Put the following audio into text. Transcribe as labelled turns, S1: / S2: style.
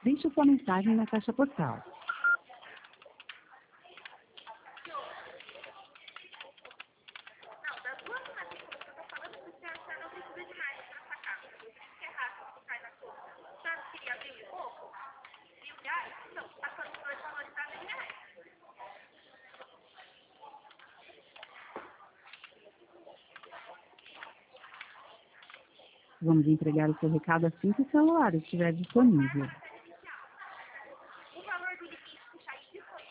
S1: Deixe sua mensagem na caixa postal. Vamos entregar o seu recado assim que o celular estiver disponível.